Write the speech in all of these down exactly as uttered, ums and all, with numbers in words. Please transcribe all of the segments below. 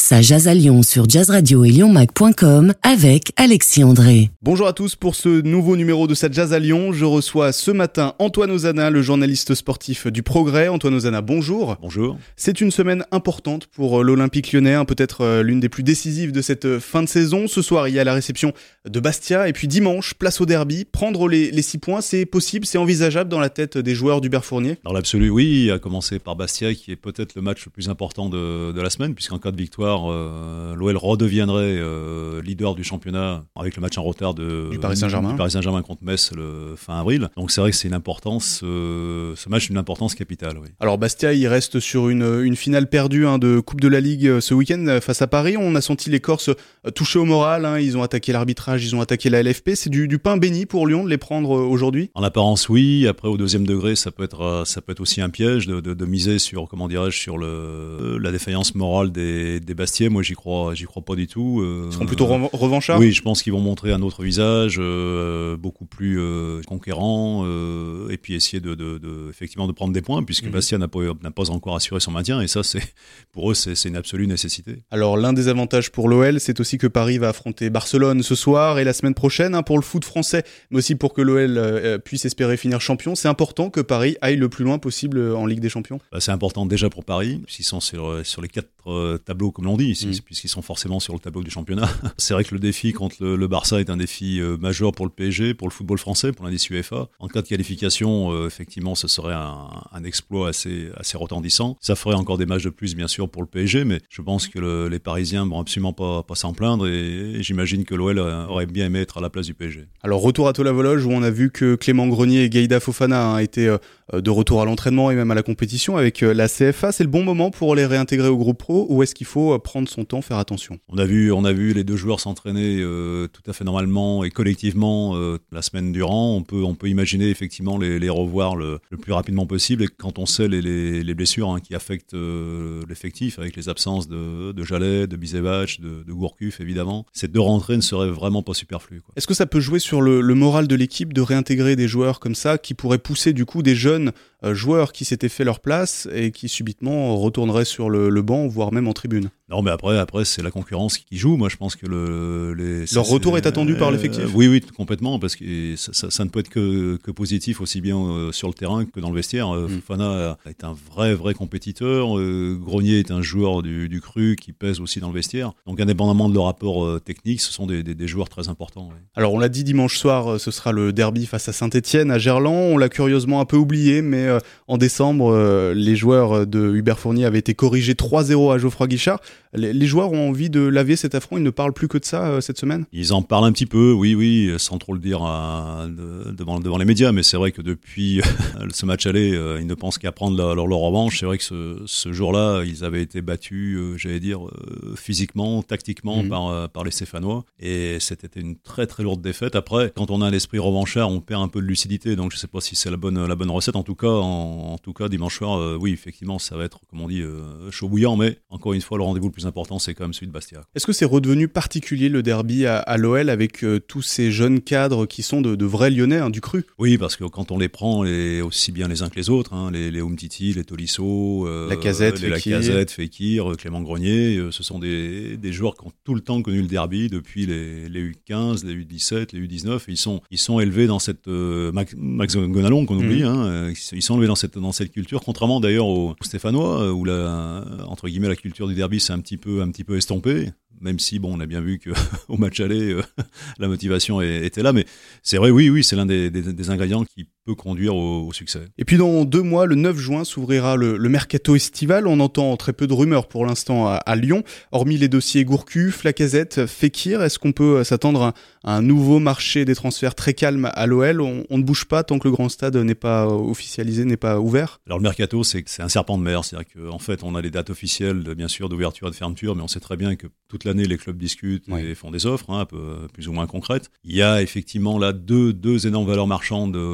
Ça jase à Lyon sur Jazz Radio et lyon mag point com avec Alexis André. Bonjour à tous pour ce nouveau numéro de Ça jase à Lyon. Je reçois ce matin Antoine Ozana, le journaliste sportif du Progrès. Antoine Ozana, bonjour. Bonjour. C'est une semaine importante pour l'Olympique Lyonnais, hein, peut-être l'une des plus décisives de cette fin de saison. Ce soir, il y a la réception de Bastia et puis dimanche, place au derby. Prendre les, les six points, c'est possible, c'est envisageable dans la tête des joueurs d'Hubert Fournier? Dans l'absolu, oui, à commencer par Bastia qui est peut-être le match le plus important de, de la semaine, puisqu'en cas de victoire, Euh, l'O L redeviendrait euh, leader du championnat avec le match en retard de, du Paris Saint-Germain. du Paris Saint-Germain contre Metz le fin avril. Donc c'est vrai que c'est une importance, euh, ce match est une importance capitale. Oui. Alors Bastia, il reste sur une, une finale perdue hein, de Coupe de la Ligue ce week-end face à Paris. On a senti les Corses touchés au moral. Hein, ils ont attaqué l'arbitrage, ils ont attaqué la L F P. C'est du, du pain béni pour Lyon de les prendre aujourd'hui? En apparence, oui. Après, au deuxième degré, ça peut être, ça peut être aussi un piège de, de, de miser sur, comment dirais-je, sur le, la défaillance morale des, des Bastiais. Moi, j'y crois, j'y crois pas du tout. Euh, Ils seront plutôt re- revanchards. Oui, je pense qu'ils vont montrer un autre visage, euh, beaucoup plus euh, conquérant, euh, et puis essayer de, de, de, effectivement, de prendre des points, puisque mmh. Bastia n'a pas, n'a pas encore assuré son maintien, et ça, c'est pour eux, c'est, c'est une absolue nécessité. Alors, l'un des avantages pour l'O L, c'est aussi que Paris va affronter Barcelone ce soir et la semaine prochaine, hein, pour le foot français, mais aussi pour que l'O L euh, puisse espérer finir champion. C'est important que Paris aille le plus loin possible en Ligue des Champions. Bah, c'est important déjà pour Paris, puisqu'ils sont sur, sur les quatre euh, tableaux, comme l'on dit, ici. Mmh. Puisqu'ils sont forcément sur le tableau du championnat. C'est vrai que le défi contre le, le Barça est un défi euh, majeur pour le P S G, pour le football français, pour l'indice UEFA. En cas de qualification, euh, effectivement, ce serait un, un exploit assez, assez retentissant. Ça ferait encore des matchs de plus, bien sûr, pour le P S G, mais je pense que le, les Parisiens vont absolument pas, pas s'en plaindre et, et j'imagine que l'O L aurait bien aimé être à la place du P S G. Alors, retour à Tola-Vologe, où on a vu que Clément Grenier et Gueïda Fofana hein, étaient euh, de retour à l'entraînement et même à la compétition avec euh, la C F A. C'est le bon moment pour les réintégrer au groupe pro ou est-ce qu'il faut euh, prendre son temps, faire attention? On a vu, on a vu les deux joueurs s'entraîner euh, tout à fait normalement et collectivement euh, la semaine durant. On peut, on peut imaginer effectivement les, les revoir le, le plus rapidement possible. Et quand on sait les, les, les blessures hein, qui affectent euh, l'effectif, avec les absences de, de Jallet, de Bisevac, de, de Gourcuff évidemment, ces deux rentrées ne seraient vraiment pas superflues, quoi. Est-ce que ça peut jouer sur le, le moral de l'équipe de réintégrer des joueurs comme ça qui pourraient pousser du coup des jeunes euh, joueurs qui s'étaient fait leur place et qui subitement retourneraient sur le, le banc, voire même en tribune? Non, mais après, après c'est la concurrence qui joue. Moi, je pense que le les, leur retour est attendu euh, par l'effectif. Oui, oui, complètement, parce que ça, ça, ça ne peut être que, que positif aussi bien euh, sur le terrain que dans le vestiaire. Mm. Fofana est un vrai, vrai compétiteur. Euh, Grenier est un joueur du, du cru qui pèse aussi dans le vestiaire. Donc, indépendamment de leur rapport euh, technique, ce sont des, des, des joueurs très importants. Oui. Alors, on l'a dit dimanche soir, ce sera le derby face à Saint-Etienne à Gerland. On l'a curieusement un peu oublié, mais euh, en décembre, euh, les joueurs de Hubert Fournier avaient été corrigés trois zéro à Geoffroy Guichard. Les, les joueurs ont envie de laver cet affront, ils ne parlent plus que de ça euh, cette semaine? Ils en parlent un petit peu, oui, oui, sans trop le dire à, de, devant, devant les médias, mais c'est vrai que depuis ce match aller, euh, ils ne pensent qu'à prendre la, leur, leur revanche. C'est vrai que ce, ce jour-là, ils avaient été battus, euh, j'allais dire, euh, physiquement, tactiquement mmh. par, euh, par les Stéphanois, et c'était une très très lourde défaite. Après, quand on a l'esprit revanchard, on perd un peu de lucidité, donc je ne sais pas si c'est la bonne, la bonne recette. En tout cas, en, en tout cas dimanche soir, euh, oui, effectivement, ça va être, comme on dit, euh, chaud bouillant, mais encore une fois, le rendez-vous le plus important, c'est quand même celui de Bastia. Est-ce que c'est redevenu particulier le derby à, à l'O L avec euh, tous ces jeunes cadres qui sont de, de vrais Lyonnais, hein, du cru? Oui, parce que quand on les prend, les, aussi bien les uns que les autres, hein, les, les Umtiti, les Tolisso, euh, Lacazette, les Lacazette, Fekir, Clément Grenier, euh, ce sont des, des joueurs qui ont tout le temps connu le derby depuis les, les U quinze, les U dix-sept, les U dix-neuf. Et ils sont, ils sont élevés dans cette euh, Max, Max Gonalon qu'on oublie, mmh. hein, ils sont élevés dans cette dans cette culture, contrairement d'ailleurs aux, aux Stéphanois où la entre guillemets la culture du derby c'est un petit peu un petit peu estompée. Même si, bon, on a bien vu qu'au match aller, euh, la motivation était là. Mais c'est vrai, oui, oui, c'est l'un des, des, des ingrédients qui peut conduire au, au succès. Et puis dans deux mois, le neuf juin, s'ouvrira le, le mercato estival. On entend très peu de rumeurs pour l'instant à, à Lyon. Hormis les dossiers Gourcuff, Lacazette, Fekir, est-ce qu'on peut s'attendre à, à un nouveau marché des transferts très calme à l'O L? on, on ne bouge pas tant que le grand stade n'est pas officialisé, n'est pas ouvert? Alors le mercato, c'est, c'est un serpent de mer. C'est-à-dire qu'en fait, on a les dates officielles, bien sûr, d'ouverture et de fermeture, mais on sait très bien que toute l'année, les clubs discutent ouais. et font des offres, hein, un peu plus ou moins concrètes. Il y a effectivement là deux, deux énormes valeurs marchandes aujourd'hui à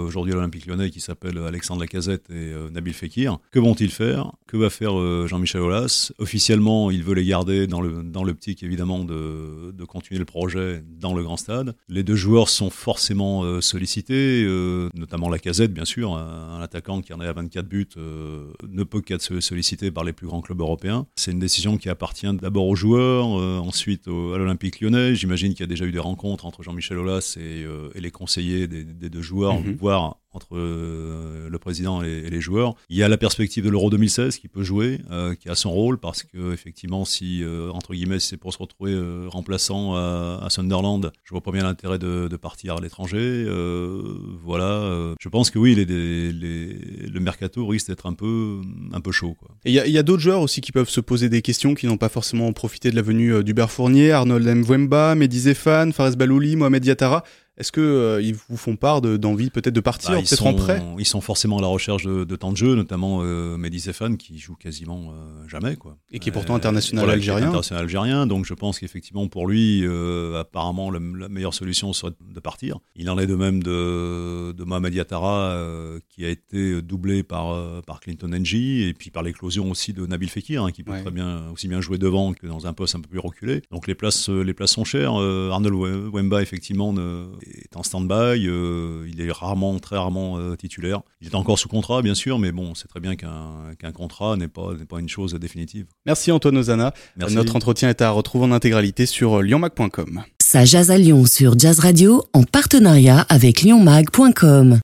l'Olympique Lyonnais qui s'appelle Alexandre Lacazette et euh, Nabil Fekir. Que vont-ils faire ? Que va faire euh, Jean-Michel Aulas ? Officiellement, il veut les garder dans, le, dans l'optique évidemment de, de continuer le projet dans le grand stade. Les deux joueurs sont forcément euh, sollicités, euh, notamment Lacazette bien sûr, un, un attaquant qui en est à vingt-quatre buts euh, ne peut qu'être sollicité par les plus grands clubs européens. C'est une décision qui appartient d'abord aux joueurs, euh, ensuite au, à l'Olympique Lyonnais. J'imagine qu'il y a déjà eu des rencontres entre Jean-Michel Aulas et, euh, et les conseillers des, des deux joueurs, mmh. voire entre euh, le président et, et les joueurs. Il y a la perspective de l'Euro deux mille seize qui peut jouer, euh, qui a son rôle, parce que effectivement, si euh, entre guillemets, si c'est pour se retrouver euh, remplaçant à, à Sunderland, je vois pas bien l'intérêt de, de partir à l'étranger. Euh, voilà, euh, je pense que oui, les, les, les, le mercato risque d'être un peu, un peu chaud, quoi. Et il y a, y a d'autres joueurs aussi qui peuvent se poser des questions, qui n'ont pas forcément profité de la venue euh, d'Hubert Fournier, Arnold Mvouemba, Mehdi Zéphane, Fares Balouli, Mohamed Diatara. Est-ce que euh, ils vous font part de, d'envie peut-être de partir, bah, peut-être sont, en prêt ? Ils sont forcément à la recherche de, de temps de jeu, notamment euh, Mehdi Zéphane qui joue quasiment euh, jamais, quoi. Et qui est pourtant international euh, voilà, algérien. International algérien, donc je pense qu'effectivement pour lui, euh, apparemment le, la meilleure solution serait de partir. Il en est de même de, de Mohamed Diatara euh, qui a été doublé par euh, par Clinton N'Jie et puis par l'éclosion aussi de Nabil Fekir, hein, qui peut ouais. très bien aussi bien jouer devant que dans un poste un peu plus reculé. Donc les places les places sont chères. Euh, Arnold Mvouemba effectivement ne, est en stand-by. Euh, il est rarement, très rarement euh, titulaire. Il est encore sous contrat, bien sûr, mais bon, c'est très bien qu'un, qu'un contrat n'est pas, n'est pas une chose définitive. Merci Antoine Ozana. Merci. Notre entretien est à retrouver en intégralité sur lyon mag point com. Ça jase à Lyon sur Jazz Radio en partenariat avec lyon mag point com.